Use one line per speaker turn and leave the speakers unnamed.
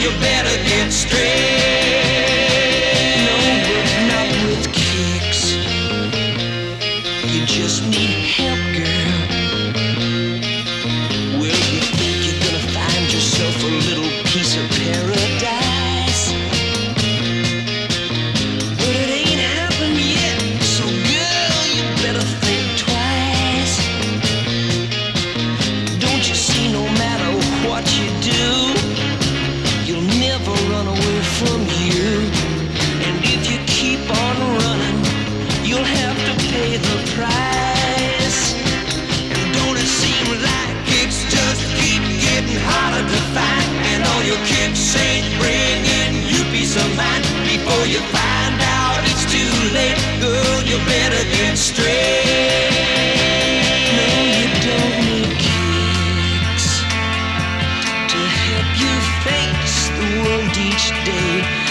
you better get straight.
No, but not with kicks. You just need help, girl. Well, you think you're gonna find yourself a little piece of paradise, but it ain't happened yet. So, girl, you better think twice. Don't you see, no matter what you do, you'll never run away from you. And if you keep on running, you'll have to pay the price. And don't it seem like kicks just keep getting harder to find? And all your kicks ain't bringing you peace of mind. Before you find out it's too late, girl, you better get straight. No, you don't need kicks to help you face the world each day.